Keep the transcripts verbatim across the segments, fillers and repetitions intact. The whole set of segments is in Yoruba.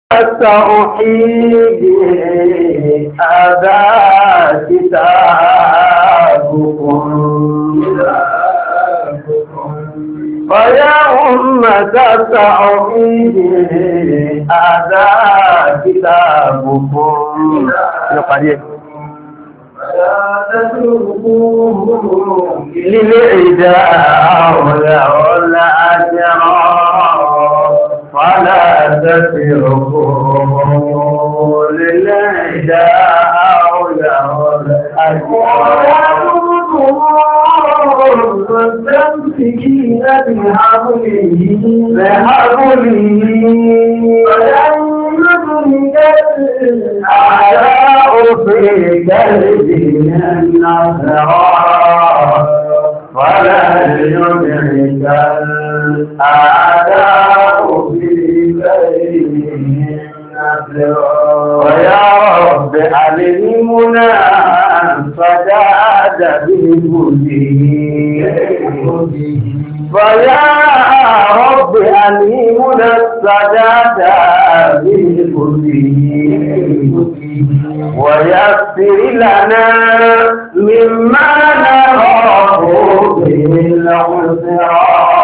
التوحيد هذا كتابكم فيا أمة التوحيد هذا كتابكم فلا تتركوه للعداء ولا أجرا فلا تتركوه للعداء ولا أجرا والتمسكين بحبله بحبله فلن يدرك الأعداء في قلبه النصرا فلن يدرك الأعداء في قلبه النصرا ويا رب علمنا فجاد بهديه فيا رب علمنا السجاد بهديه ويسر لنا مما نراه به العسرى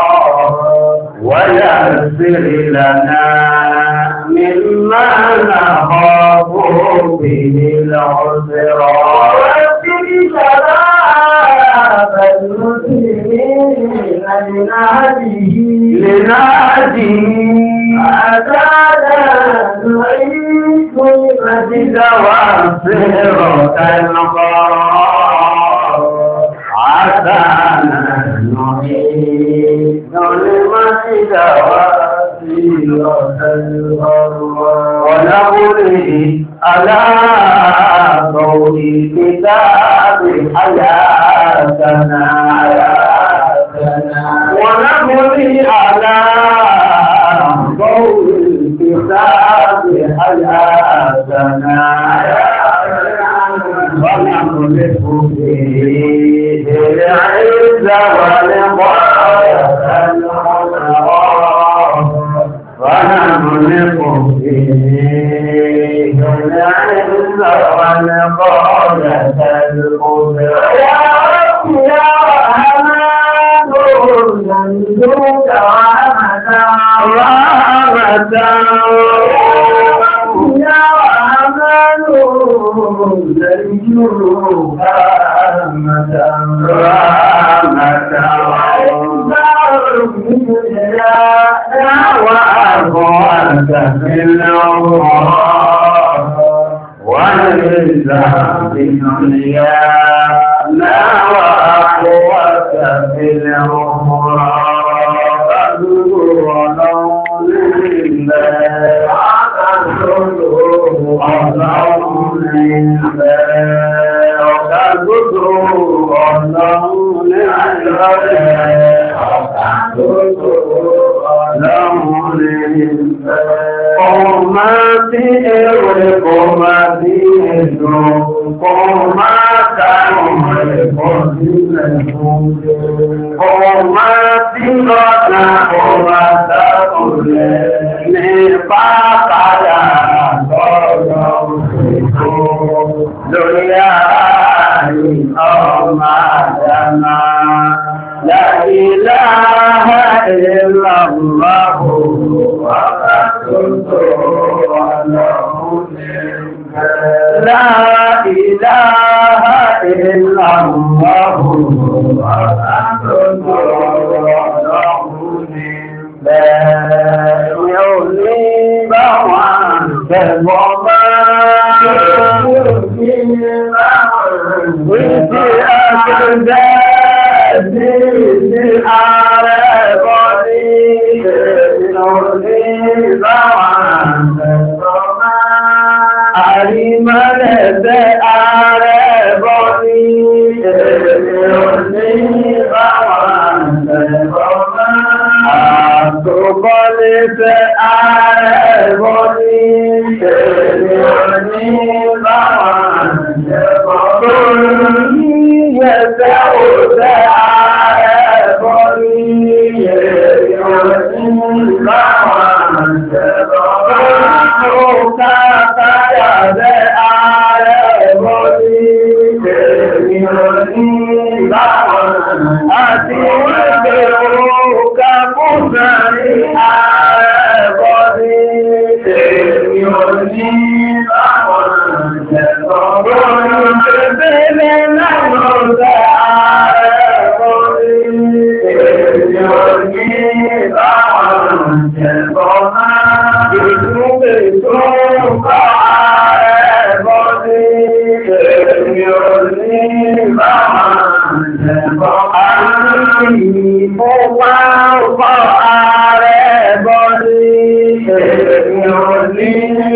ويسر لنا مما نخاف به العسرى ويسر شباب المسلمين لنهجه لنهجه أتانا نعيش المجد والصراط المقام عسانا نعيش المجد ونبني على ضوء كتاب حياتنا ونبني على ضوء كتاب حياتنا ونملك فيه العز والغاية ونملك فيه العز والغاية الكبرى يا رب يا رحمن ننجوك رحمة رحمة يا رحمن ننجوك رحمة رحمة وأقوالك في الأمور ولله في الدنيا لا وأقوالك في الأمور فاذكروا لله فاذكروا لا إله إلا الله لا إله إلا الله لا يغلب عنك الضمان وفي أكداد العربي يغلب عنك الضمان علم لدى العربي يغلب عنك الضمان أتقلت العربي يغلب عنك الضمان يسعود العربي يغلب عنك الضمان òkà káyàbẹ́ ààrẹ ẹ̀bọ́ ní èmi ò ní báwọn àti wípé òkà kúta ní ààrẹ ẹ̀bọ́ ní èmi ò ní báwọn ẹ̀bọ́ ní pẹ̀lẹ́ láwọn ọ̀gá ààrẹ ẹ̀bọ́ ní èmi ò ní báwọn ẹ̀bọ́ máa ìdúgbè tó kọ́ ààrẹ ẹ̀bọ́ ní èmi ò ní báwọn ẹ̀bọ́ àti ìfowópá ọkọ̀ ààrẹ ẹ̀bọ́ ní èmi ò ní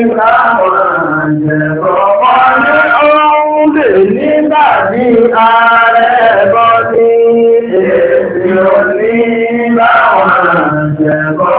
báwọn ẹ̀bọ́ wọ́n ní ohun lè nígbà ní ààrẹ ẹ̀bọ́ ní èmi ò ní báwọn ẹ̀bọ́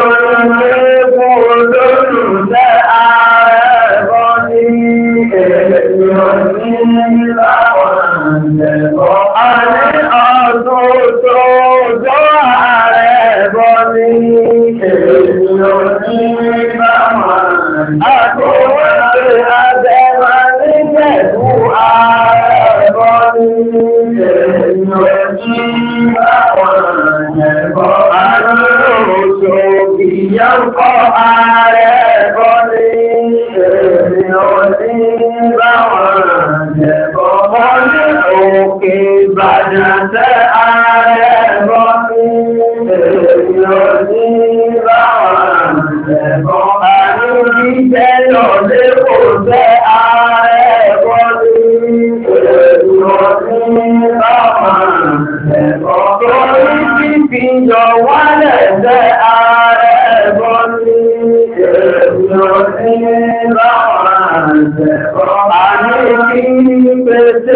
lórí olólùfẹ́ ààrẹ ẹ̀bọ́ ní èmi ò ní báwọn ẹ̀bọ́ a ní ọdún tó jọ ààrẹ ẹ̀bọ́ ní èmi ò ní báwọn àtọwọ́sẹ̀ àjẹ́mà ní pẹ̀lú ààrẹ ẹ̀bọ́ ní èmi ò ní báwọn ẹ̀bọ́ a ní oṣù ìyàwó ààrẹ ẹ̀bọ́ ní èmi ò ní báwọn ẹ̀bọ́ wọ́n ní òkè Ìbàdàn tẹ́ ààrẹ ẹ̀bọ́ ní èmi ò ní báwọn ẹ̀bọ́ àní jẹ́ lọ́lé kò tẹ́ ààrẹ ẹ̀bọ́ ní èmi ò ní báwọn ẹ̀bọ́ torí fífi yọ wálẹ̀ tẹ́ ààrẹ ẹ̀bọ́ ní èmi ò ní báwọn ẹ̀bọ́ àní kí pété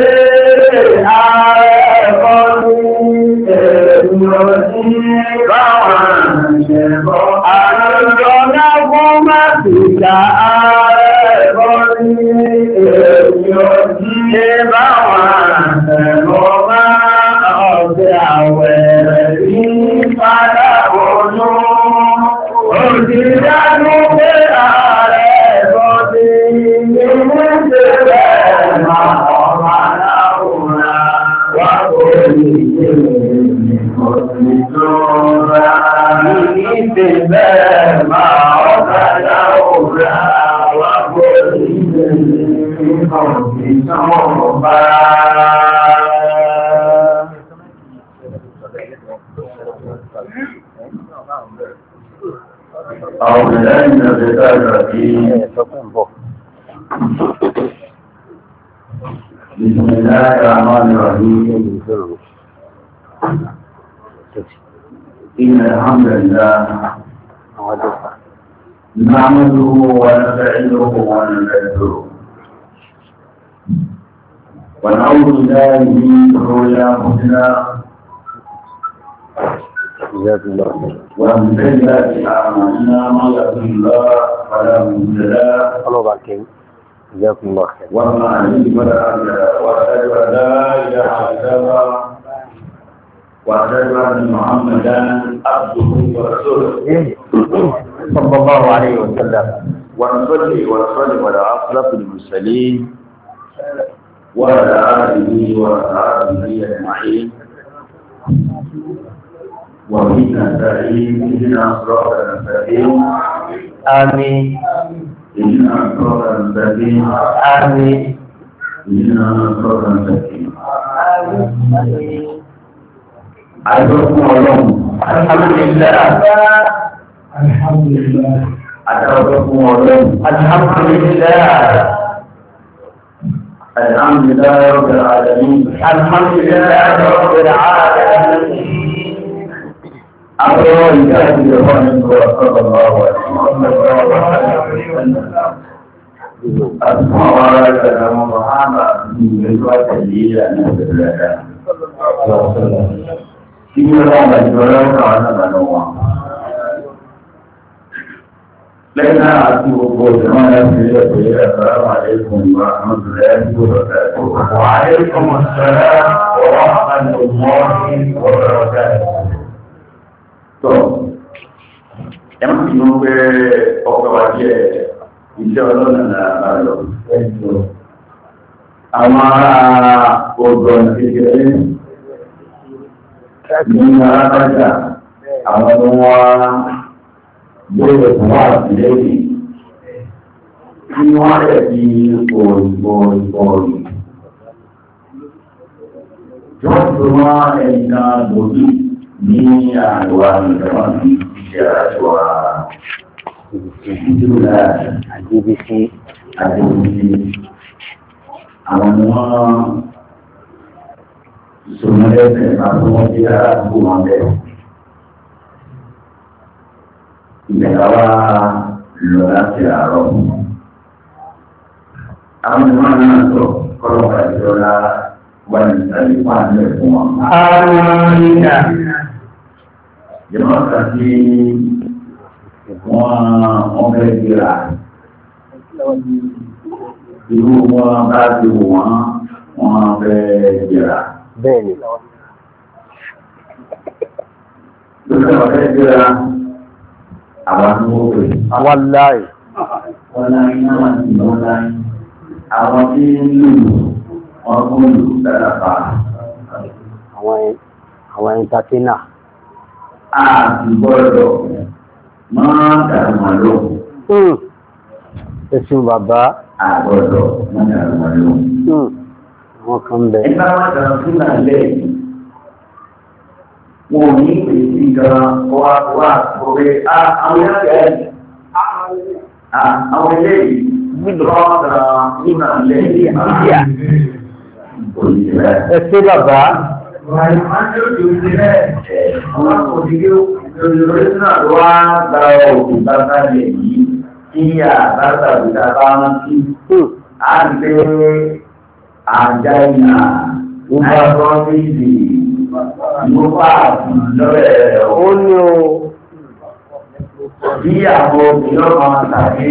ààrẹ ẹ̀bọ́ ní èmi ò ní báwọn ẹ̀bọ́ àníjọ náà fún mẹ́sìlá ààrẹ ẹ̀bọ́ ní èmi ò ní báwọn ẹ̀bọ́ máa ọ̀sẹ̀ àwẹ̀ rẹ̀ ní padà olú òjìdájú pé ààrẹ ẹ̀bọ́ ní inú ṣe bẹ́ẹ̀ máa ọmọ aláwòrán wá kò ní ṣe òjìdóra ní ṣe bẹ́ẹ̀ máa ọmọ aláwòrán wá kò ní ṣe òjìdóra. أعوذ بالله من الشيطان الرجيم بسم الله الرحمن الرحيم إن الحمد لله نعمده ونستعينه ونستغفره ونعوذ بالله من شرور أنفسنا ومن سيئات أعمالنا من يهده الله فلا مضل له جزاكم الله خير. وما عليه فلا هادي له واشهد ان لا اله الا الله واشهد ان محمدا عبده ورسوله صلى الله عليه وسلم. ونصلي ونسلم على اشرف المرسلين وعلى اله وصحبه اجمعين وبنا نستعين اهدنا الصراط المستقيم آمين إننا صراط المستقيم آمين إننا صراط المستقيم أجركم الله الحمد لله الحمد لله أجركم الله الحمد لله الحمد لله رب العالمين الحمد لله رب العالمين. أقرأ الكاتب الرحمن صلى الله عليه وسلم أسمع وراء كلام محمد من جزوة الليلة نفس الله إن الله مجبرا كان منوعا لنا أتوب وجمعنا في السلام عليكم ورحمة الله وبركاته. وعليكم السلام ورحمة الله وبركاته. tó ẹ má bínú pé ọkọ̀ wa díẹ̀ iṣẹ́ ọlọ́nà lára lọ. Àwọn ará odò ọ̀nà kékeré ní arábájá àwọn tó wọ́n gbé fún wa lẹ́yìn tí wọ́n rẹ̀ bí òòrùn. Tí wọ́n tó wọ́n ẹnìkan gbòógì ní àríwá ìjọba ní iṣẹ́ àjọ ìjọba àdébísí àdébísí àwọn ni wọ́n sọmọlẹ́sẹ̀ máa tó wọ́n jẹ́ àdúgbò wọn bẹ̀rẹ̀. Ìgbẹ̀ka wá lọ láti àárọ̀. Àwọn ìwọ̀n náà sọ kọ́lọ́pàá ìjọba wà ní ìtàlẹ̀ fún àlẹ́ fún wọn. Àmìnà. Jẹ́mọ́ kàtí wọ́n wọ́n fẹ́ gbéra. Irú wọn bá ti wò wọ́n wọ́n fẹ́ gbéra. Bẹ́ẹ̀ni. Lókè wọ́n fẹ́ gbéra. Àwọn tó wó pè. Wàláì. Wọ́n láyé náà ti wọ́n láyé. Àwọn tí ń lù wọ́n kún lù dáadáa. Àwọn ẹ̀ńtátínà. A ti gbọ́dọ̀ máa dàrú wọn lò. Ẹ̀sùn bàbá. A gbọ́dọ̀ máa dàrú wọn lò. Wọ́n kan bẹ̀. Ẹgbẹ́ wọn dàrú sí nàlẹ́ yìí. Wọ́n ò ní ìpèsè gan wá wá òwe àwọn ẹgbẹ́ àwọn eléyìí lọ́dà nínú àlẹ́ yìí. Ẹ̀sùn bàbá. Ìròyìn náà ló wá gba òkú bàbá rẹ̀ yìí kí àbáta ìta bá ń kí. A ń gbé àjà ìnà nígbà tó ń bí ìdí ìmúfà lọ́rẹ̀ rẹ̀. Ó ní o bí àwọn obìnrin máa tàbí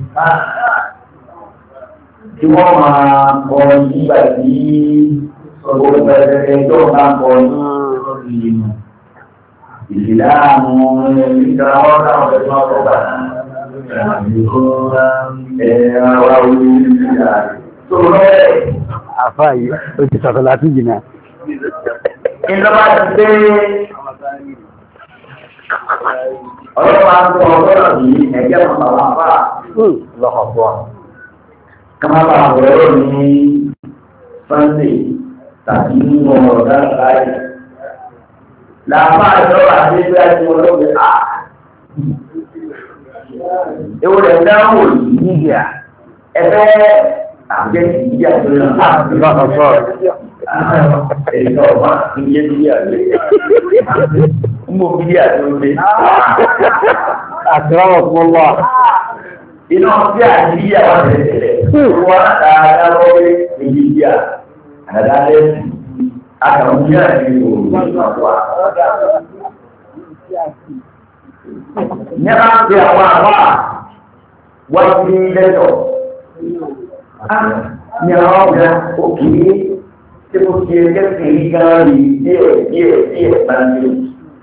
tí wọ́n máa kọ nígbà tí gbogbo ẹgbẹ̀rẹ̀ tó bá kọ ní ìlà àwọn ìgbà ọ̀rọ̀ àwọn ẹ̀gbọ́n ọ̀rọ̀ ẹ̀rọ orí ìrìnà tó rẹ̀. Àfáà yìí, ó ti sọ̀tọ̀ láti jìnà. Ìjọba ti dé ọlọ́pàá ń tọ́ ọlọ́rọ̀ yìí ẹ̀jẹ̀ mọ̀tà wà fà lọ́kọ̀ọ́kọ́. Kàmáà àwọ̀rọ̀ ní Sunday tàbí nínú ọ̀dá láì. Làbá ìjọba àti ẹgbẹ́ àti olóògbé à. Ewu rẹ̀ dáhùn ìyíyà ẹgbẹ́ àgbẹ̀ ìyíyà tó yàn. Lọ́kọ̀ọ́kọ́. Ẹ̀yìn ọ̀ma ń yé ìyíyà lé. Ń bò ìyíyà tó lé. Àtìráwọ̀ fún wà. Iná bí àyíyà wà tẹ̀lẹ̀. Wọ́n dáadáa lọ́wọ́ ìyíyà. Àdá lẹ́sìn. Àkàrùn ní àti òòrùn wà. Ní a máa ń pe àwọn àwà wọ́n sí lẹ́tọ̀. Ní àwọn ọ̀gá òkè tí mo ṣe lẹ́sìn rí gan rí díẹ̀ díẹ̀ díẹ̀ bá ń lè.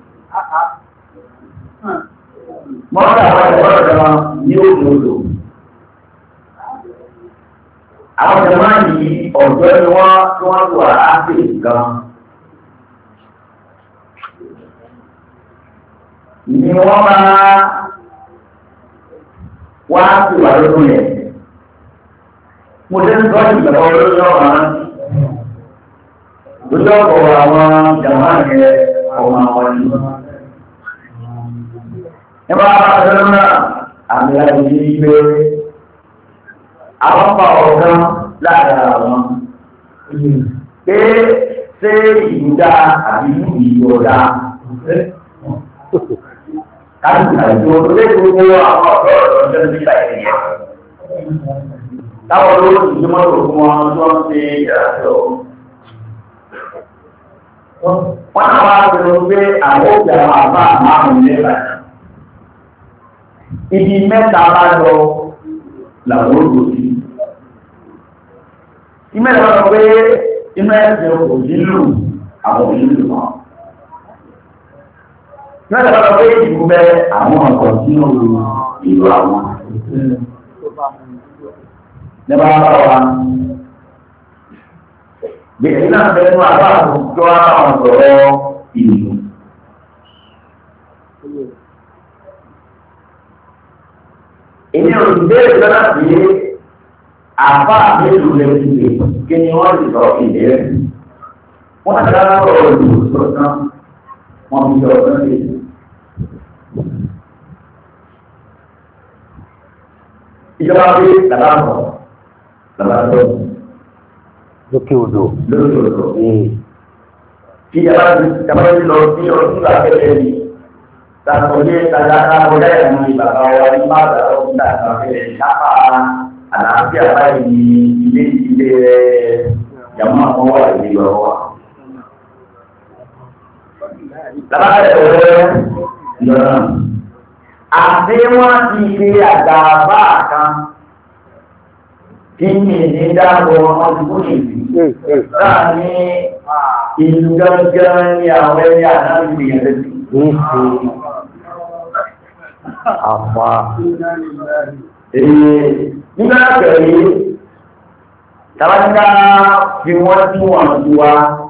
Mọ́tà àwọn ẹ̀kọ́ ọ̀dọ́ ní òdòdó. Àwọn ọ̀dọ́ yìí ọ̀dọ́ ni wọ́n tí wọ́n wà ápè gan. Ni wọ́n máa wá sí wà lórí ẹ̀. Mo tẹ́ ń tọ́jú ìgbàgbọ́ lórí ọ̀rọ̀ rántí. Lójú ọ̀pọ̀ àwọn jàmá yẹn ọmọ àwọn ni. Ẹ bá bá ọ̀dọ́ náà àmì àti ìgbé àwọn pa ọ̀gán láàrin àwọn. Pé ṣé ìdá àbí ìyọ̀dá. Káàkiri àti olóògbé gbogbo àwọn ọ̀dọ́ ọ̀dọ́ nígbà ìrìnà. Táwọn olóògbé ìjọmọ́ òkú wọn tó ń ṣe ìrìnàjò. Wọ́n náà wá pẹ̀lú pé àwọn òkè àwọn àbá márùn-ún nígbà. Ibi mẹ́ta bá lọ làwọn olóògbé. Ìmẹ́ta lọ pé inú ẹ̀sìn kò nílò àwọn òṣèlú wọn. Mẹ́ta lọ pé ìdìbò bẹ àwọn ọ̀pọ̀ sínú ìlú àwọn. Nígbà bá wa. Bẹ̀rẹ̀ náà bẹ̀rẹ̀ náà bá àwùjọ àwọn sọ̀rọ̀ ìlú. Èmi ò sì bẹ́ẹ̀ lọ́nà sí àbá mélòó lẹ́nu ìgbè kí ni wọ́n lè sọ ìdẹ́rẹ́. Wọ́n ti dáná sọ̀rọ̀ ìlú sọ̀tàn wọ́n fi sọ̀rọ̀ náà lé. Ìjọba pé bàbá bọ̀ bàbá bọ̀ lókè odò. lókè odò. Kí ìjọba ti ìjọba ti lọ sí ọdún àkẹ́kẹ́ yìí. Tàbí tàbí àkọ́jà ìlú ìbàbá wa ní máa bàbá ọdún àti àkẹ́kẹ́ yìí kápá àlàáfíà báyìí ní ilé ilé yàmú àwọn wà ní ìlú ọwọ́. Lábàá ẹ̀rọ ìjọba àti wọ́n ti ṣe àgbàbá kan tí ní ní dáàbò wọn ti kú ní ìlú. Láàárín ìlú gángan ní àwọn ẹni àdáàbì ìrẹsì. Àfà. Nígbà pẹ̀lú tàbátà fi wọ́n tí wọ́n tí wa,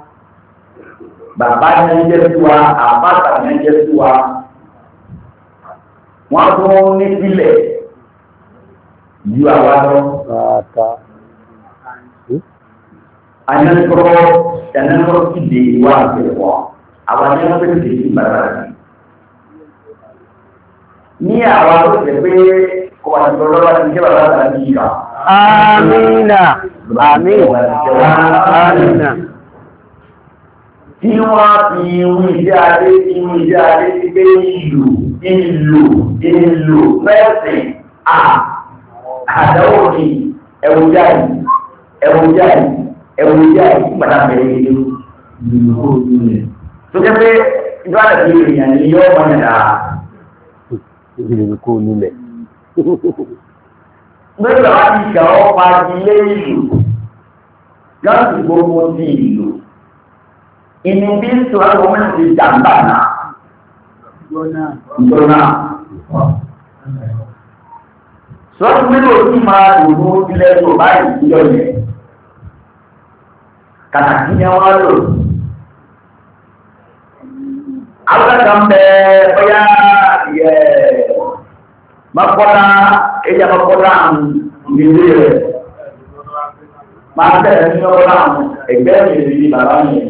bàbá ní jẹ́ tí wa, àpáta ní jẹ́ tí wa, wọ́n tún ní sílẹ̀ ju àwa lọ. Anyakoro, anyakoro ti di wa àgbẹ̀wọ̀, àwọn anyakoro ti di bàbá rẹ̀. Ní àwọn tó ṣe pé kò wà ní ọlọ́wọ́ ti jẹ́ bàbá rẹ̀ ní ìgbà. Amina. Àmín. Amina. Tí wọ́n fi ìwé ìdí adé tí ìwé ìdí adé ti gbé ìlú, ìlú, ìlú, mẹ́sìn, à, àdáwò ní ẹwù jáì, ẹwù jáì, ẹwù jáì, gbàdá bẹ̀rẹ̀ ìlú. Tó jẹ́ pé ìgbàdá ti èèyàn ni yóò mọ̀ nígbà. Ìgbìlẹ̀ kó nílẹ̀. Gbẹ́gbẹ̀ wá ti ṣà ọ́ pa ilé ìlú, gáàsì gbogbo ti ìlú. Ìní bí ń sọ àwọn ọmọ ti jàmbá náà. Ìjọ́nà. Sọ́tún mélòó tí máa dùnú ilẹ̀ tó báyìí ìjọ yẹn. Kàtàkì ni wọ́n lò. Àwọn kan bẹ bóyá yẹ Mọ́kọ́lá, ẹja mọ́kọ́lá nílé rẹ̀. Máa bẹ̀rẹ̀ ní mọ́kọ́lá ẹgbẹ́ ìrìn ní bàbá yẹn.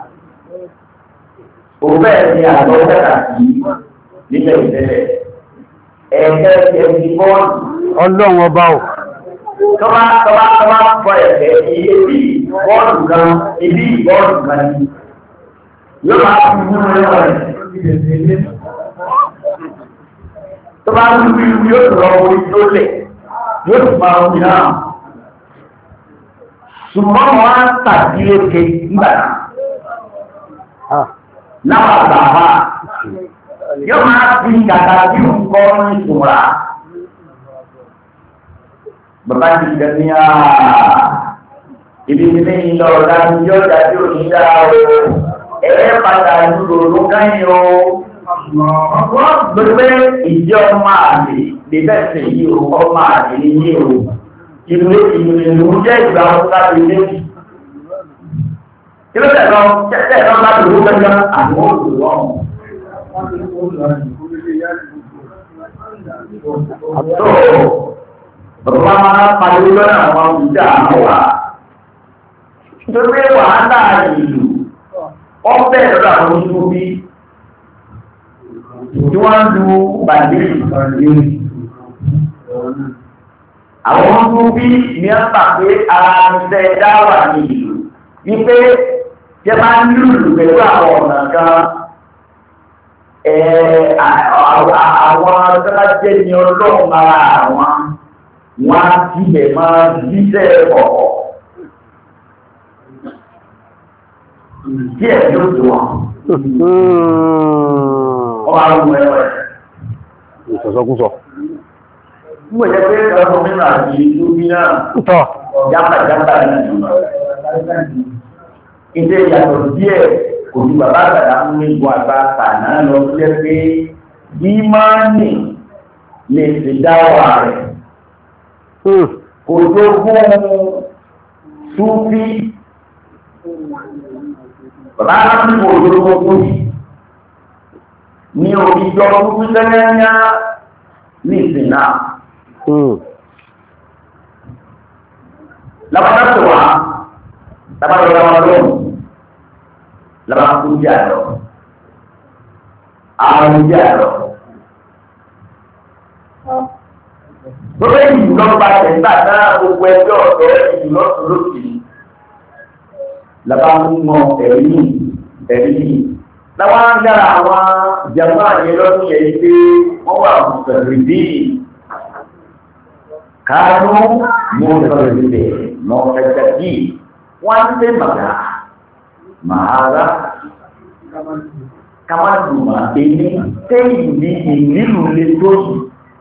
Òbẹ́ ni àgbọ̀ tẹ́ta sí nílẹ̀ ìtẹ́lẹ̀. Ẹ̀kẹ́ ti ẹni bọ́ọ̀lù. Ọlọ́run ọba ò. Tọ́bá tọ́bá tọ́bá fọ ẹ̀kẹ́ iye bí bọ́ọ̀lù kan, ibi bọ́ọ̀lù kan ní. Yóò máa fi mú ẹwà rẹ̀. Tó bá ń rí yóò rọ orí tó lẹ̀, yóò sì máa ń náà. Ṣùgbọ́n wọ́n á tàbí léke nígbà náà. Láwọn àgbàmà, yóò máa fi gàgà bí nǹkan ní ìtura. Bàbá ti jẹ ní àà, ibi ní ìlọ ọ̀dájú yóò dájú òní dáa o, ẹ̀ẹ́ pàtàkì lòrò káyìn o. Wọ́n gbé ìjọ máa lè lè bẹ́sẹ̀ yìí o, ọ máa lè ní o. Ìlú ìlú jẹ́ ìgbà ọ̀sá lè léjì. Kí ló tẹ̀lọ tẹ́tẹ̀ lọ láti ló gbẹ́gbẹ́ àwọn olùwọ́n. Àtọ́ bàbá máa pàdé lọ́nà àwọn ìjà àwà. Nítorí wàhálà ìlú, ọ bẹ́ẹ̀ lọ́dọ̀ àwọn oṣù bí tí wọ́n ń lu bàndìrì àwọn tó bí ní ọ́pàá pé ara ṣe dáwà ní ìlú wípé tí a máa ń lùlù pẹ̀lú àwọn ọ̀nà kan àwọn tọ́lájẹ́ ní ọlọ́run ara àwọn wọ́n á tilẹ̀ máa jíṣẹ́ ọ̀pọ̀ díẹ̀ yóò tó wọn. Ọba àwọn ẹwẹ̀. Ìsọ̀sọ́kúsọ. Mú ẹ̀jẹ́ pé ọmọ mínú àti ìlú bí náà. Tọ́. Jápa jápa ní ìjọba. Ìdé ìyàtọ̀ díẹ̀ kò ju bàbá àgbàdá mú ní ìbò àgbà tànà lọ sílẹ̀ pé bí máa nì lè fi dáwà rẹ̀. kò jogún súnfí bàbá láti kò jogún súnfí ní òbíjọ́ súnfí tẹ́lẹ́yà ní ìsìn náà lábàtà tó wà lábàtà lọ́wọ́ lóhùn lábàtà kú jẹ́ àlọ́ àrùn jẹ́ àlọ́ lórí ìlú lọ́gbà tẹ̀gbà náà gbogbo ẹgbẹ́ ọ̀dọ́ ìlú lọ́sùn lókè lábàtà mọ ẹ̀rí ẹ̀rí láwọn ń dára àwọn jàmbá yẹn lọ́dún yẹn pé wọ́n wà mùsùlùmí bíi kanu mùsùlùmí mọ̀ọ́fẹ́sẹ̀kì wọ́n ṣe màgà màára kamaduma èyí sẹ́yìn ní ìlú lè tó yìí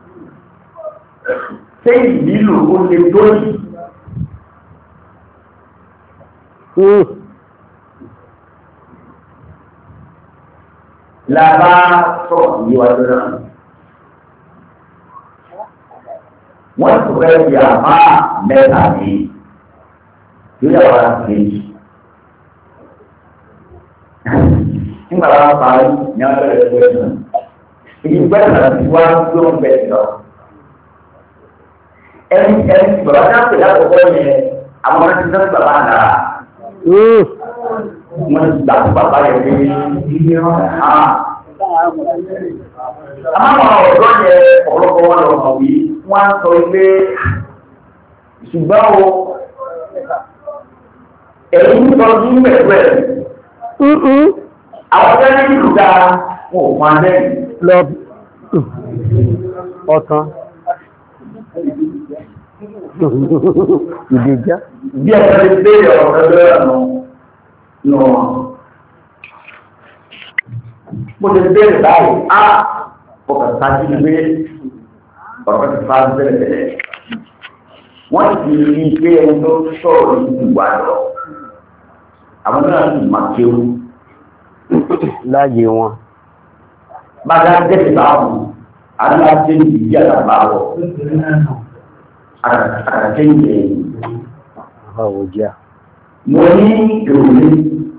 sẹ́yìn nílò ó lè tó yìí. Làbá sọ̀rọ̀ yíwájú náà. Wọ́n ti fẹ́ di àmà mẹ́ta ní lórí àwọn àkejì. Nígbà wọn parí ní abẹ́rẹ́ ìgbẹ́ náà. Èyí gbẹ́dọ̀ náà ti wá tó ń bẹ̀ lọ. Ẹni ẹni bàbá náà pè lákòókò yẹn àwọn ọmọ ti sọ́kù bàbá náà. Wọ́n ti gbà fún bàbá yẹn pé ìdílé wọn á. Àmọ́ àwọn ọ̀dọ́ yẹn ọ̀pọ̀lọpọ̀ wọn lọ mọ̀ wí wọ́n á sọ pé ṣùgbọ́n o ẹ̀yìn ń sọ ní pẹ̀lú ẹ̀. Àwọn ọ̀dọ́ ní ìlú dáa wọn ò máa lẹ́yìn. Lọ ọ̀tán. Ìdíjà. Bí ẹ̀ka ti béèrè ọ̀rọ̀ ẹgbẹ́ ọ̀nà nù wọn. Mo ti béèrè báyìí, á ọkọ̀ sáájú ní pé ọ̀rọ̀ ti fa bẹ̀rẹ̀ bẹ̀rẹ̀. Wọ́n ti rí i pé ẹni tó sọ̀rọ̀ ní ìwà lọ. Àwọn náà sì máa kéwú. Láyé wọn. Bàbá jẹ́ ìbáwọ̀, aláṣẹ ìdí àtàbáwọ̀. Àtàkéyè àwòjá. Mo ní ìròyìn.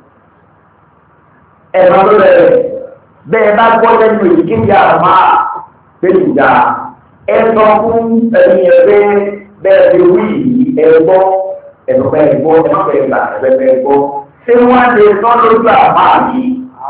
Ẹ̀rọ rẹ̀ bẹ́ẹ̀ bá gbọ́ lẹ́nu ìkéde àmà pẹ̀lú ìjà. Ẹ sọ fún ẹni ẹgbẹ́ bẹ́ẹ̀ fi wí ẹ̀gbọ́ ẹ̀gbọ́ ẹ̀gbọ́ ẹ̀gbọ́ ẹ̀gbà ẹ̀gbẹ́ ẹ̀gbọ́. Ṣé wọ́n á lè sọ lójú àmà yìí?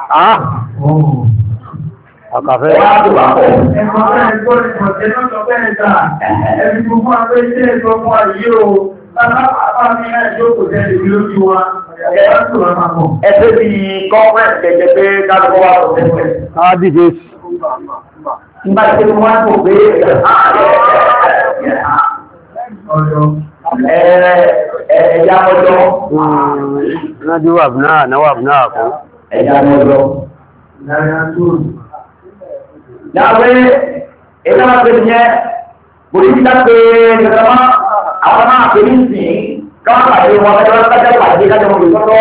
Àkàfẹ́. Wọ́n á tó wà pọ̀. Ẹ̀kọ́ bẹ́ẹ̀ gbọ́ ìpọ̀jẹ́ lọ́jọ́ bẹ́ẹ̀ dà. Ẹbí gbogbo àpé iṣẹ́ ìjọ fún àyè o. Lálápàá ní ẹjọ́ kò tẹ́ lè lójú wa. Ẹ̀yà tó wà máa mọ̀. Ẹgbẹ́ bí kọ́pẹ́ẹ̀tì gẹ́gẹ́ pé kálukọ́ wà tó tẹ́lẹ̀. Á dìde. Nígbà tí wọ́n á tó gbé ẹ̀yà ọjọ́. Nájú wàbùná náà wàbùná àkó. Ẹ̀yà ọjọ́. Yàwé ìlànà pẹ̀lú yẹn, polisi pé ìjọba àwọn máa pè ní ìsìn káwọn pàdé wọn kájọ kájọ pàdé kájọ wọn lè sọ́tọ́.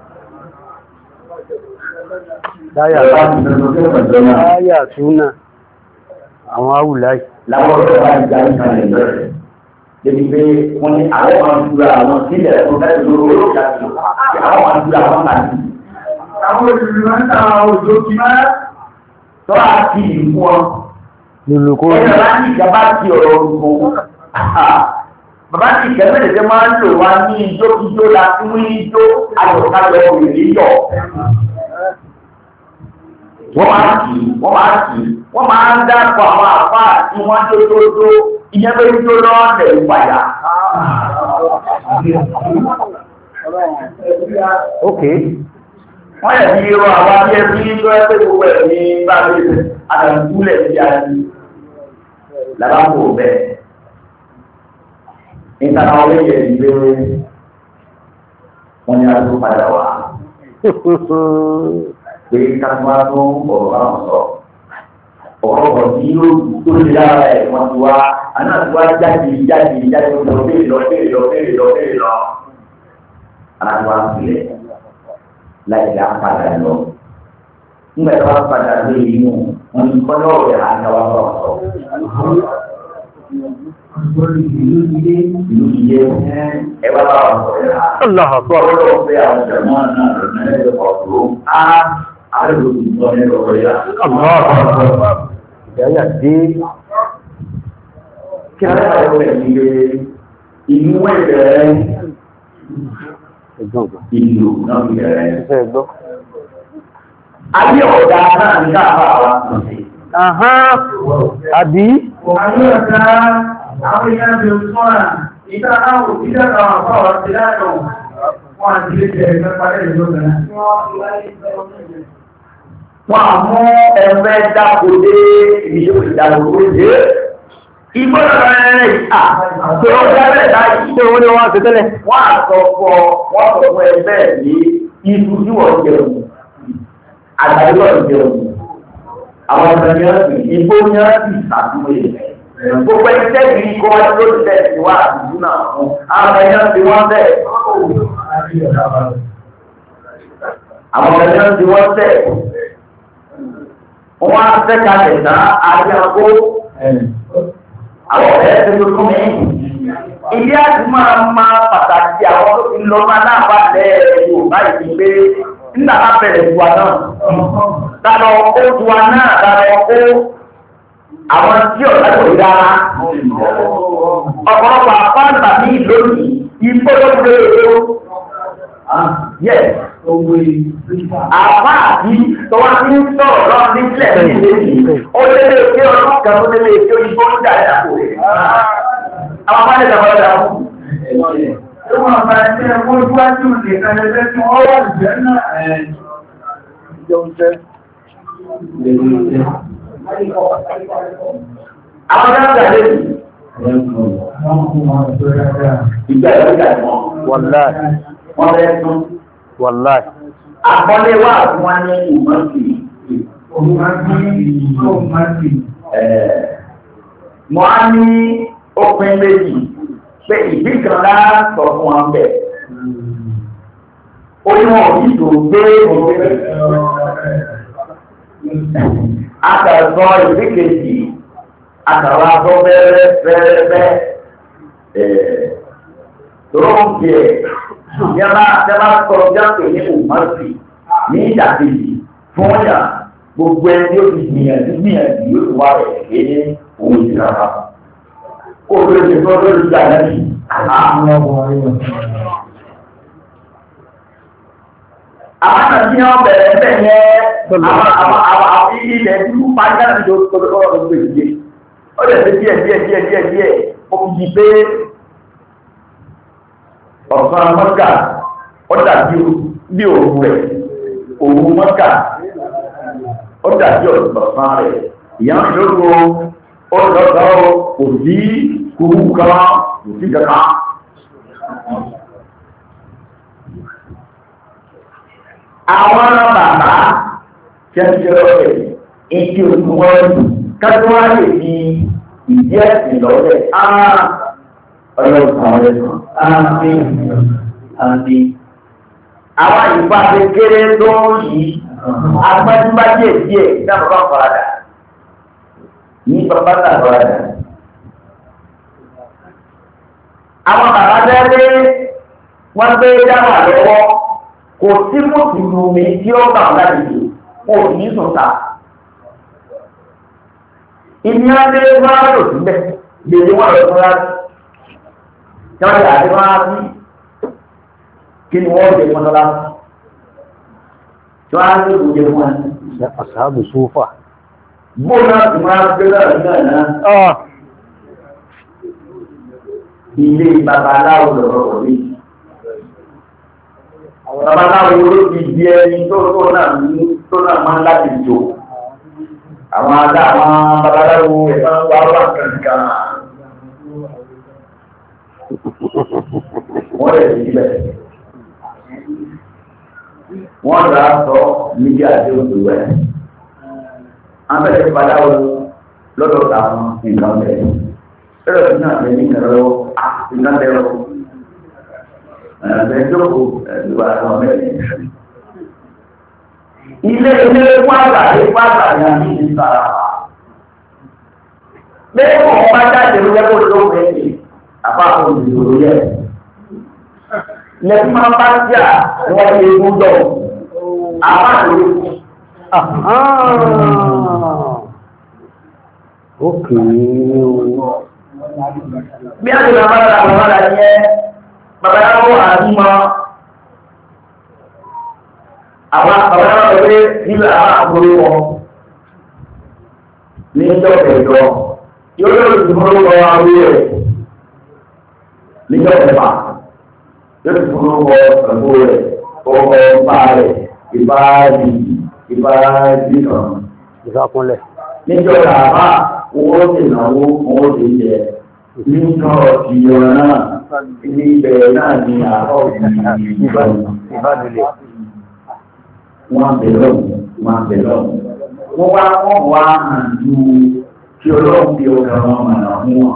Dáyà Dáyà túnà àwọn awùláì. Láwọn ọ̀rọ̀ bá ń jà ní ìkàlẹ̀ lọ́rẹ̀. Débi pé wọ́n ní àwọn máa ń dúra àwọn sílẹ̀ tó fẹ́ lórí olóògbé àti àwọn máa ń dúra àwọn kàdí. Àwọn olùrìnà ń ta òjò kí máa Tọ́ àti ìfún ọ. Lùlùkó. Ẹ̀yà bá ní ìjọba ti ọ̀rọ̀ orúkọ. Bàbá ti kẹ́mẹ́lẹ̀ tẹ́ máa ń lò wá ní ijó ijó la fún ijó ayọ̀kájọ òrìrì yọ̀. Wọ́n máa kì í, wọ́n máa kì í, wọ́n máa ń dápọ̀ àwọn àfá tí wọ́n tó tó tó ìyẹn pé tó lọ́ọ̀dẹ̀ ìpàdà. Okay. Wọ́n yẹ̀ bí irọ́ àwọn abíyẹ́ bí tó ẹ́ pé gbogbo ẹ̀ ní bá lè àdàkúlẹ̀ sí àti lábápò bẹ́ẹ̀. Ìtànà orí yẹ̀ ìgbé wọn ni a tó padà wá. Pé kápá tó ọ̀rọ̀ náà sọ. Ọ̀rọ̀ ọ̀rọ̀ tí yóò tó lè lára ẹ̀ wọ́n ti wá. Àná ti wá jáde jáde jáde lọ bẹ́ẹ̀ lọ bẹ́ẹ̀ lọ bẹ́ẹ̀ lọ bẹ́ẹ̀ lọ. Àná ti wá sílẹ̀ láì dá padà lọ. Nígbà tí wọ́n padà lé inú, wọ́n ní kọ́ lọ́wọ́ rẹ̀ àtàwọn ọ̀rọ̀ sọ. ìlú iye ẹ wá bá wà sọ̀rọ̀ yà. Allah akbar. Ọlọ́run pé àwọn jẹ̀mọ́ náà lọ́nà ẹ̀rọ ọ̀dọ́ á àrùn ìtọ́ ní ọ̀rọ̀ yà. Allah akbar. Ìyáyà dé. Kí a rẹ̀ ọ̀rọ̀ ẹ̀ ní inú ẹ̀rẹ̀ ìlú náà bẹ̀rẹ̀. Ayé ọ̀dà náà ní káàbà wa kàn sí. Àhá, àbí? Ayé ọ̀dà àwọn èèyàn bí fọ́nà ìta àwọn ìjọba àwọn àpáwà ti láàrùn wọn àti lè jẹ ẹgbẹ́ parẹ́ ìlú ọ̀gbẹ̀rẹ̀. Wọ́n á mú ẹgbẹ́ dákòdé ìṣòwò ìdàgbò dé. Ìgbọ́dọ̀ rẹ̀ à tó ó dábẹ̀ láyé. Ṣé owó ni wọ́n ti tẹ́lẹ̀? Wọ́n á sọ fọ wọ́n sọ fún ẹgbẹ́ yìí ibu tí wọ́n jẹun. Àgbàdo wọ́n jẹun. Àwọn ọ̀sẹ̀ ni wọ́n sì igbó ni wọ́n sì ṣàtúnwé rẹ̀. Gbogbo ẹgbẹ́ yìí kọ́ wájú ló ti tẹ̀sí wá àdúgbò náà fún àwọn ẹ̀yán tí wọ́n bẹ̀. Àwọn ẹ̀yán tí wọ́n bẹ̀. Wọ́n á fẹ́ kalẹ̀ náà àti àgbo. Àwọn ọ̀rẹ́ ti tuntun mi. Ilé àti máa ma pàtàkì àwọn tó ti lọ máa náà bá lẹ̀ Yorùbá yìí pé nígbà bá bẹ̀rẹ̀ ìwà náà. Tàlọ́ ó tuwa náà tàlọ́ ó àwọn tí ọ̀dà kò dára. Ọ̀pọ̀lọpọ̀ àpáǹtà ní ìlónìí ìgbólógbé èlò. Yes. Àpá àti tọwọ́ tí ń sọ̀rọ̀ lọ nílẹ̀ nílẹ̀ ó lélẹ̀ pé ọdún kan tó lélẹ̀ pé òyìnbó ń jà ìdàpọ̀ rẹ̀. Àwọn máa ń lè dàbọ̀ dà fún. Ó máa bá ẹgbẹ́ ẹgbẹ́ ìwájú nìkan ẹgbẹ́ tí wọ́n wà jẹ́ náà ẹ̀ jẹun jẹ́. Àwọn dáadáa lè rí. Ìgbà ìgbà ìgbà wọn. Wàláì. Wọ́n fẹ́ tún. Wàláì. Àkọlé wà fún wa ní ìmọ̀sí. Mo á ní òpin méjì pé ìdí kan láà sọ fún wa bẹ̀. Ó ní wọn ò ní tó gbé òwe. Àtàzọ ìdí kejì, àtàwọn àtọ́ bẹ́rẹ́ bẹ́rẹ́ bẹ́ẹ̀. Tòró ń jẹ yàrá tẹ́lá sọ̀rọ̀ jáde ní òmàsì ní ìdàkejì fún ọ̀yà gbogbo ẹni yóò fi gbìyànjú gbìyànjú yóò fi wá rẹ̀ ké ní òun ìjìnlá. Kó o lè ṣe tó lórí ìjà lẹ́yìn. Àwọn àti ní wọ́n bẹ̀rẹ̀ bẹ́ẹ̀ yẹn àwọn àwọn ilẹ̀ dúró pàjá náà tó tó tó tó gbé ìdíje. Ó lè ṣe díẹ̀ díẹ̀ díẹ̀ díẹ̀ díẹ̀ ó fi di pé ọ̀sán mọ́kà ó dàbí bí òun rẹ̀ òun mọ́kà ó dàbí ọ̀sán rẹ̀ ìyá ìlógo ó lọ́gbọ́ kò sí kúrú kan kò sí kankan. Àwọn bàbá ṣẹ́ṣẹ́ rẹ̀ ètí òkú wọn kájú wá lè fi ìdí ẹ̀sìn lọ́lẹ̀ ọlọ́run àwọn ẹ̀sán. Àmì àmì. Àwọn ìfà ti kéré tó yìí, agbájúmá díẹ̀ díẹ̀ náà bàbá faradà. Ní bàbá náà faradà. Àwọn bàbá tẹ́lẹ̀ wọ́n gbé dáwà lọ́wọ́, kò sí mùsùlùmí tí ó bà láti jù, kò ní sùn ta. Ìní adé máa lò síbẹ̀, lè wọ́n lọ fún láti. Jọ́nà àti máa bí kí ni wọ́n jẹ mọ́tọ́lá. Jọ́nà àti ó jẹ fún ẹni. Àṣàbù sófà. Bóòlá ti máa gbé lọ́rọ̀ náà náà. Ilé babaláwo lọ̀rọ̀ rí. Babaláwo ló ti di ẹni tó tó náà tó náà máa láti jò. Àwọn adá àwọn babaláwo ẹ̀fọn wà wà kankan. Wọ́n lè fi sílẹ̀. Wọ́n rà sọ níbi àti oṣù rẹ̀. Abẹ́rẹ́ babaláwo lọ́dọ̀ táwọn nǹkan bẹ̀rẹ̀. Ẹ̀rọ tí náà lè ní ìkẹrẹ nǹkan bẹ̀rẹ̀ o. Ẹ̀rọ jókòó ẹ̀dùn àwọn mẹ́rin. Ilé ilé pàtà ní pàtà ní àmì ìsára. Lẹ́yìn kò wọ́n bá jáde ló yẹ kó ló ń bẹ̀rẹ̀ àbá àwọn ìṣòro yẹ. Lẹ́yìn máa bá jà wọ́n lè mú lọ. Àbá ló kù. Ókè. Bí a ti lọ máa ra àwọn ọ̀la yẹn, bàbá yàwó àdúmọ̀. Àwọn bàbá yàwó pé nílò àwọn àbúrò wọn. Ní ìjọ kẹjọ, yóò lọ sí fún ọwọ́ àwọn rẹ̀. Níjọ kẹfà, yóò sì fún ọwọ́ ẹ̀kọ́ rẹ̀, ọwọ́ ọba rẹ̀, ìbáàdì, ìbáàdì kan. Ìfàkúnlẹ̀. Níjọ kàbá, owó ti náwó, owó ti jẹ. Níjọ ìyọ̀ náà, ní ibẹ̀ náà ni àárọ̀ ìbádùlẹ̀. Wọ́n bẹ̀rẹ̀ wọ́n bẹ̀rẹ̀ wọ́n wá wọ́n wá hàn ju kí ọlọ́run bí ọ̀gá wọn mọ̀nà fún wọn.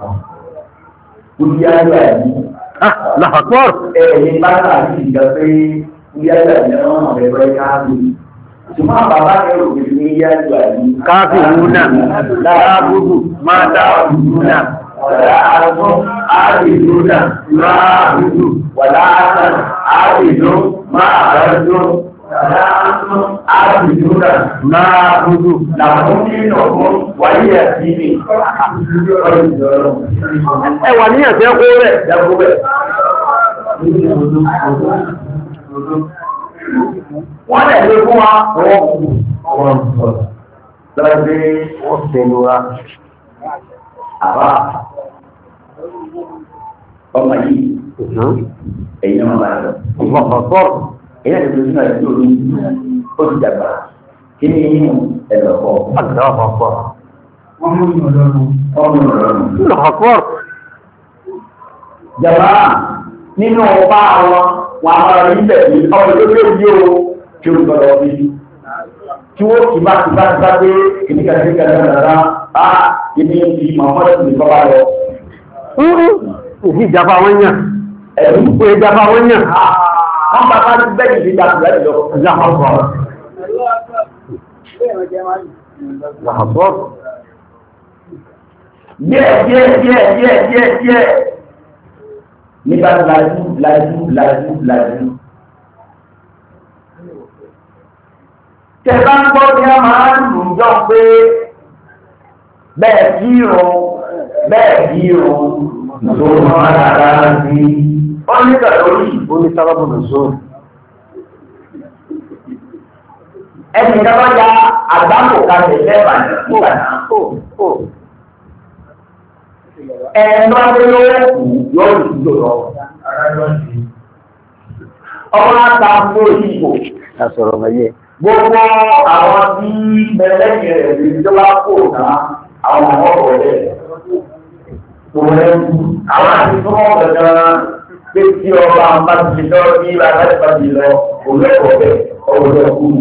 Kúlí ayé àyí. Láàpọ̀. Ẹ̀yìn bá náà ní ìgbà pé kúlí ayé àyí náà wọ́n bẹ̀rẹ̀ bẹ́ẹ̀ káàdì. Ṣùgbọ́n bàbá kẹrù kò ní ilé ayé àyí. Káàfì wúnà, láàbùdù, máa dáàbù wúnà. Wàlá àrùn àrìdú náà máa rúdù. Wàlá àrùn àrìdú máa rúdù. Àbìdúrà máa rúrú làwọn nínú ọgbọ́n wáyé àti ní ẹwà ní ẹ̀fẹ́ kó rẹ̀ jẹ́kó rẹ̀. Wọ́n lẹ̀ lé fún wa ọwọ́ lọ́dẹ́ wọ́n tẹ̀lúra àbá ọmọ yìí ẹ̀yìn ọmọ rẹ̀ ọmọ Ini ada tulisan dari dulu, oh jaga. Ini ada apa? Ada apa? Omong orang, omong orang. Láàpọ̀. Jaga, nínú ọba àwọn wà máa rí bẹ̀rẹ̀ ọmọ tó lé yí o tí ó gbọ́dọ̀ bí. Tí ó kì bá ti bá ti bá pé kìníkà kìníkà dáadáa, á kìní ti màmá tó lè kọ́ bá lọ. Ìdí ìjàpá wọn yàn. Ẹ̀rù Ìpò ìjàpá wọn yàn. Wọ́n bá bá ti bẹ́ẹ̀ ní ìjàpá lẹ́yìn lọ. Láàpọ̀. Láàpọ̀. Díẹ̀ díẹ̀ díẹ̀ díẹ̀ díẹ̀ díẹ̀. Nígbà lajú lajú lajú lajú. Tẹ̀bá ń gbọ́ ní a máa ń lù jọ pé bẹ́ẹ̀ kí irun bẹ́ẹ̀ kí irun tó máa dáadáa sí. Ó ní kàlórí. Ó ní sábàbù nà sóò. Ẹni ìjọba ya àgbákò kalẹ̀ lẹ́bàá nígbà náà. Ẹ̀ẹ́n bá dé lọ́wọ́ kù yóò lù ú lọ. Ọmọ àta fún ìbò. A sọ̀rọ̀ mẹ́yẹ. Gbogbo àwọn tí mẹ́lẹ́yìn rẹ̀ lè jọba kò náà àwọn ọ̀rọ̀ rẹ̀. Gbogbo ẹ̀ àwọn àti tó wọ́n gbẹ̀gbẹ̀ pé tí ọba bá ti lọ ní aláìsàn lọ olóòkọ̀ bẹ̀ ọ̀rọ̀ kù.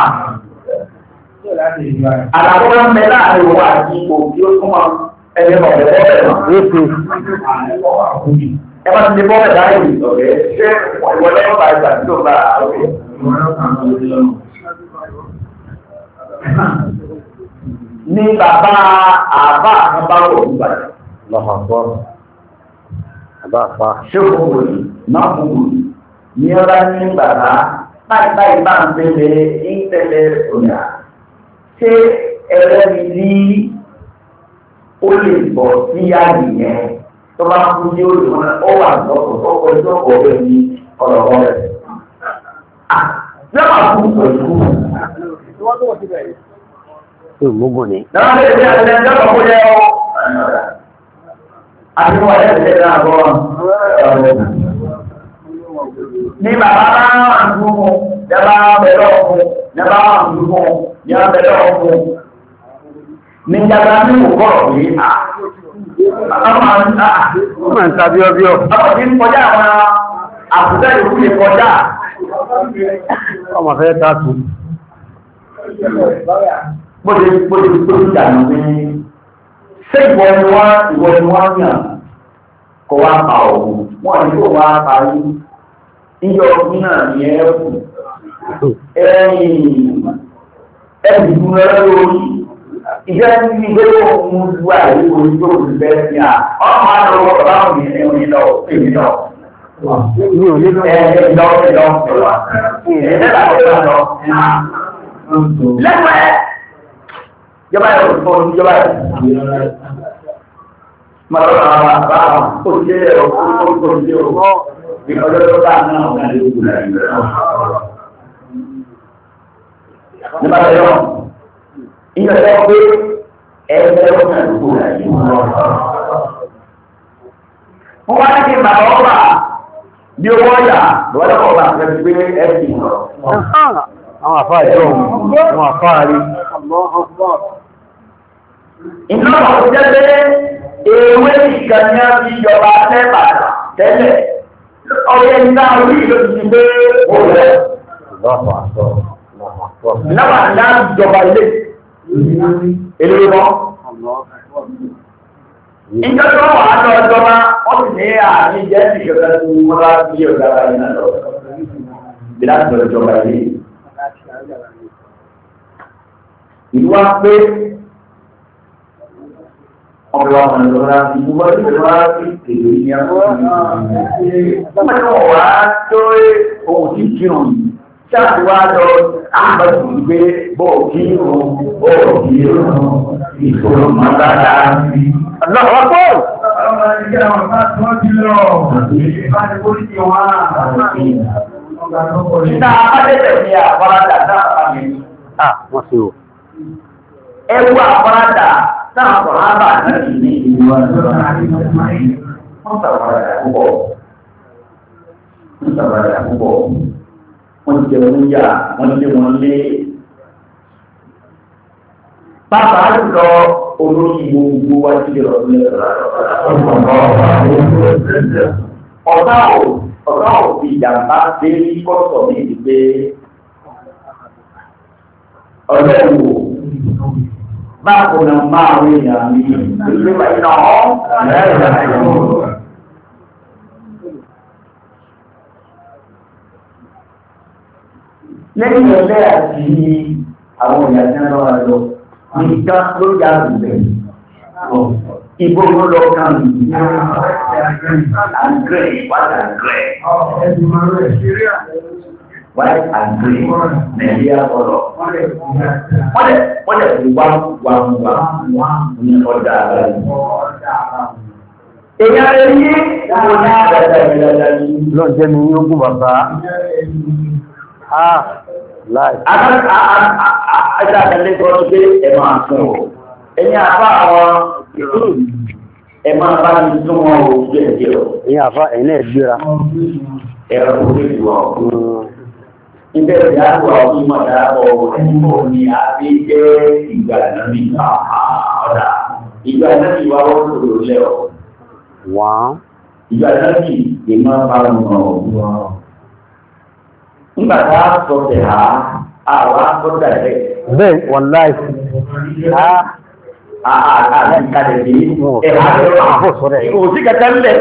Àlàkọ́lá ń bẹ láàrin òun àti ipò tí ó túnmọ̀ ẹni ọ̀rẹ́ bọ́ọ̀rẹ̀ náà. Ẹ bá ti lè bọ́ọ̀rẹ̀ láàrin ọ̀rẹ́ ṣé ìwọlé ọba ìgbà tí ó bá ọ̀rẹ́. Ní bàbá àbá àbáwọ̀ ìgbàlẹ̀. Láàpọ̀. Àbá àpá. Ṣé òkúrò yìí máa kúrò yìí ní ọba ní bàbá báyìí báyìí bá ń tẹ́lẹ̀ ń tẹ́lẹ̀ òyà. Ṣé ẹlẹ́ni ní ó lè bọ̀ sí ààyè yẹn tó bá kú ní olùwọ́n ó wà lọ́kọ̀ tó kọ ẹjọ́ kọ̀ ọ̀rẹ́ ní ọ̀rọ̀ rẹ̀. Lọ́wọ́ kú pẹ̀lú. Ṣé òmùgọ̀ ni? Lọ́wọ́ bẹ̀rẹ̀ bí àtẹ̀lẹ́ ẹjọ́ kọ̀ kó yẹ ọ́. Àti wọ́n ẹ̀ tẹ̀lé náà bọ́. Ní bàbá bá wà ń dúró, yàrá bẹ̀rẹ̀ ọ̀fun, yàrá wà ń dúró, yàrá bẹ̀rẹ̀ ọ̀fun. Ní yàrá ní òkọ̀rọ̀ pé à. Àwọn àǹtà. Ó máa ń ta bíọ́bíọ́. Àwọn tí ń kọjá àwọn àkùtẹ́ ìlú lè kọjá. Ọmọ fẹ́ tààtù. Bóde bóde tó ń dànù pé ṣé ìwọ ni wọ́n ìwọ ni wọ́n yàn kó wá pa òun. Wọ́n ní kó wá parí. Iyọ̀ ọdún náà ní ẹ̀kù. Ẹ̀yìn ẹ̀bùn rẹ̀ lórí. ìjẹ́ ní ilé ohun ìlú àìrí orí tó ti bẹ́ẹ̀ sí à ọmọ àdọ́wọ́ bàbá òní ní orí lọ èmi lọ. Mi ò ní lọ. Ẹ ẹ lọ ẹ lọ ẹ lọ. Ẹ ẹ bá ẹ lọ. Lẹ́gbẹ̀ẹ́ ìjọba yóò fọ ìjọba yìí. Màá lọ àwọn àbá kò sí ẹ̀rọ kó kó sí ọ̀rọ̀ ìkọjọ́ tó bá náà ọ̀gá lè kú láyé rẹ̀. Nígbà tó yọ ìyọ̀dọ̀ pé ẹgbẹ́ ọ̀gá lè kú láyé. Wọ́n wá ní kí n bàbá ọba bí owó ọ̀yà lọ́wọ́dọ̀ ọba àti pé ẹ̀sìn lọ. Àwọn àfáà jọ àwọn àfáà rí. Iná ọ̀hún jẹ́ pé ewé ìkànnì àti ìjọba tẹ́bàtà tẹ́lẹ̀ ọ̀yẹ́ iná orí ìlú ti gbé òwúrẹ́. Lọ́pọ̀ àtọ́. Náwà ní ìjọba ilé. Èlé wọn. Ìjọba wà á lọ ìjọba, wọ́n sì ní àmì jẹ́ ìjọba tó wọ́n bá bí ọ̀gá ayé náà lọ. Bí láti lọ ìjọba ilé. Ìlú wa pé ọ̀rọ̀ àwọn ìlọ́ra ìgbúgbọ́ ìgbẹ̀rọ sí èdè ní àwọn ọmọ wà tó ohun tí kírùn ṣáàtì wá lọ àbájú ìgbé bọ́ kírùn ó kírùn ìṣòro mọ́lára sí ọlọ́wọ́ pọ̀ ọmọ ìgbẹ̀ àwọn ìpàtí wọ́n ti lọ ìpàtí kó sí wọn ìta abájẹ́tẹ̀ ní àfárádà náà àmì wọ́n sí o ẹwú àfárádà náà sọ̀rọ̀ àbà náà ní ìlú wọ́n sàwárádà púpọ̀ wọ́n sàwárádà púpọ̀ wọ́n jẹ wọ́n yà wọ́n lé wọ́n lé pápá lọ olóyìn gbogbo wá sí ìrọ̀lẹ́ ọ̀tá ò ọ̀tá ò fi ìjàmbá dé kọ́sọ̀ ní ìdílé ọ̀rẹ́ ìwò báwo na máa rí ìyàmí ìlú ìná lẹ́yìn ẹgbẹ́ àti àwọn ìyàjẹ́ lọ́wọ́ lọ nìkan ló yà rùgbẹ̀ ìbò ló lọ kàn ní àgbẹ̀ wájà àgbẹ̀ white and green Nàìjíríà ọ̀rọ̀ wọ́n lè wọ́n lè fi wá wá wá ní ọjà àgbà yìí. Èyí àrẹ yí ìwò ní àgbàdà ìrìnàjà yìí. Lọ́jẹ́ mi ní ogún bàbá. Ah, láì. Àjá àtàlẹ́ kọ́ ló pé ẹ máa sùn o. Ẹ̀yin àbá àwọn ẹ máa bá mi sún wọn o díẹ̀ díẹ̀ o. Ẹ̀yin àfá ẹ̀yin náà gbéra. Ẹ̀rọ kò lè wọ̀ ọ́. Ibẹ̀ ìdáàbò àwọn ìmọ̀ ìdáàbò ẹ̀mọ́ ni a fi jẹ́ ìgbà náà ní ọ̀dà. Ìgbà náà ti wá wọ́n lòrò lẹ́ ọ̀. Wọ́n. Ìgbà náà ti ìmọ̀ parun ọ̀. Nígbà tá a sọ tẹ̀ ha, àwa sọ dàrẹ́. Bẹ́ẹ̀ wọ́n láì. Àà kalẹ̀ bí ẹ̀hà lọ́wọ́ sọ̀rọ̀ ẹ̀. Òsì kẹta ńlẹ̀.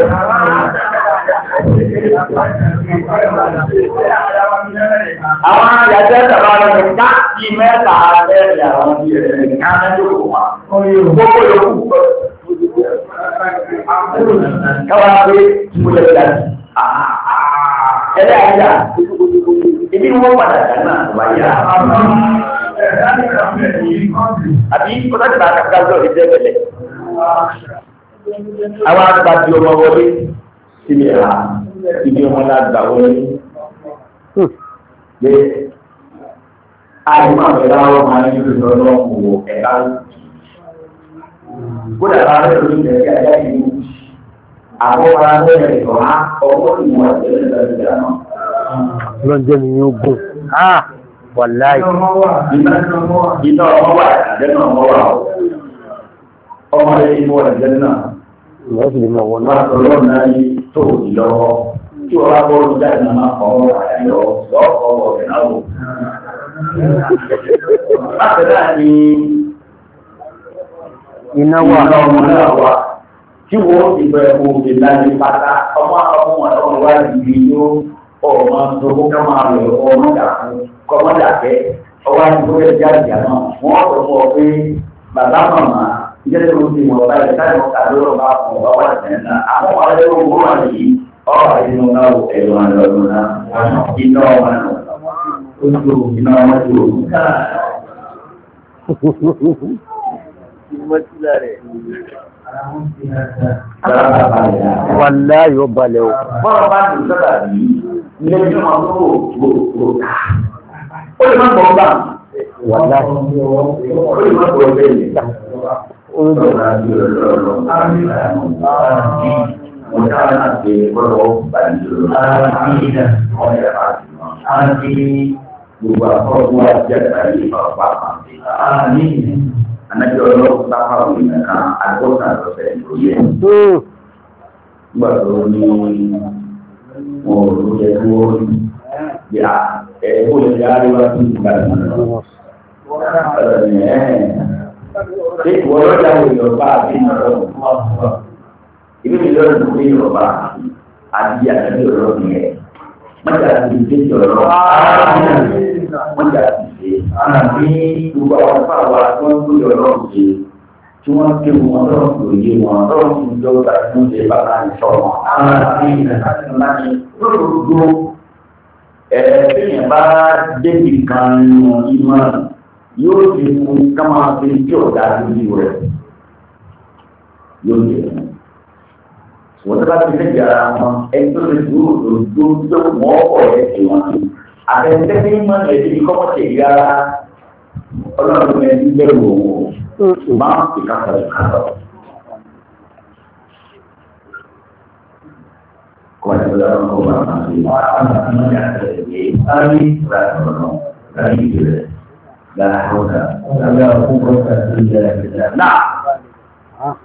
Àwọn àyàjẹ́ tàbá rẹ̀ ká sí mẹ́ta ẹ̀rẹ̀ àwọn ìrẹ̀ ìkánẹ́jọ́ wà. Gbogbo yòókù káwàá pé múlẹ̀ ìdájí. Ẹlẹ́ àyà, ibi wọ́n padà dáná wáyà. Àbí kọ́tàtì bá kàkà lọ ìdẹ́gbẹ̀lẹ̀. Àwọn àgbà tí ọmọ wọlé síbi ẹ̀hà, ibi ọmọ lágbà wọlé. Lé àìmọ̀ ẹ̀dá ọmọ ayé ló lọ wò ẹ̀dá òkú. Kódà bá rẹ̀ lórí ìdẹ̀kẹ́ ẹ̀dá ìlú. Àwọn ọmọ arábẹ́ ẹ̀kọ́ á ọwọ́ ìwọ̀n ìdẹ́lẹ̀ ìdẹ́lẹ̀ náà. Lọ́jẹ́ mi ní ogún. Ah! Wàláì. Iná ọmọ wà ìjẹ́nà ọmọ wà ọ̀. Ọmọ rẹ̀ inú wà ìjẹ́nà. Ìwọ́n sì lè mọ̀ wọ́n náà. Ọlọ́run náà ní tó ìlọ́wọ́. Tí wọ́n bá bọ́ọ̀lù jáde náà máa kọ́ ẹ̀yọ́ lọ́kọ̀ ọ̀rẹ́ náà wò. Bákan náà ni iná wà. Iná ọmọ náà wà. Tí wọ́n ti bẹ̀rẹ̀ kó ti láti pátá, ọmọ ọmọ ọmọ wa ìgbì yóò ọmọ tó kọ́ máa lọ ọmọ dàkú. Kọ́mọ́dà kẹ́ ọwọ́ àti tó yẹ jáde àná wọ́n sọ fún ọ pé bàbá màmá jẹ́ tó ti wọ̀ báyìí káyọ̀ ká lóró bá fún ọ wá ìṣẹ̀lẹ̀ náà àwọn ọmọ ẹgbẹ́ gbogbo wà yìí ọ̀rọ̀ inú náà wò ẹ̀rọ àlọ́dún náà iná ọmọ náà ojú iná ọmọ tí o kú ká. Wàlá yóò balẹ̀ o. Bọ́lá bá dùn sọ́dà yìí ilé ìjọ máa tó wò wò ká. Ó lè má gbọ́ gbà. Wàlá. Ó lè má gbọ́ bẹ́ẹ̀ yẹn. Ọ̀rọ̀ àti ọ̀rọ̀ ọ̀rọ̀ mo dára náà pé kọ́lọ́ bàjẹ́ lọ́wọ́. Ọ̀rẹ́ àti gbogbo àkọ́kọ́ àti àgbáyé ọ̀pá àpàtì. Anájọ́ ọlọ́run bá pàwọn èèyàn kan agbọ́ta lọ́sẹ̀ lórí ẹ̀. Nígbà tó ní wọn ò ló yẹ kí wọ́n rí bí a ẹ̀ kó lè yá rí wá sí ìgbà náà. Ọ̀rọ̀ ni ẹ̀ ṣé ìwọ lọ́jà wo Yorùbá àti ìnáwó? Ibi tí lọ́rùn tó gbé Yorùbá àti àtàbí ọ̀rọ̀ nìyẹn. Mọ́jà ti ṣe ìjọ̀rọ̀. Mọ́jà ti ṣe. Àbí gbogbo àwọn afáwà tí wọ́n gbé ọ̀rọ̀ ṣe tí wọ́n ké wọn lọ́rùn lóye wọn lọ́rùn fún ìjọba tí wọ́n ṣe bàbá ní sọ̀rọ̀. Àbí ìrìnàjò ní lóòótọ́ ẹ̀ẹ́dẹ́yìn bá débi kan nínú ìmọ̀ yóò ti fún ká máa fi tí ọ̀dà lójú rẹ̀. Yóò jẹ́ wọ́n bá ti lẹ́jà ara wọn ẹni tó lè dúró lòdó tó mọ́ ọ̀pọ̀ ẹ̀ sí wọn. Àtẹ̀tẹ̀ ní mọ́ ẹ̀dí ní kọ́mọ́ tẹ̀ yára ọlọ́run ẹni bẹ̀rù òwò máa ń fi káfọ́ ìkàtọ̀. Kọ́ni ọlọ́run kọ́ bá máa fi wọ́n á máa ń yà tẹ̀lé ní àárín ìgbà ọ̀nà láyé ìrẹ̀ láàárọ̀ náà. Náà.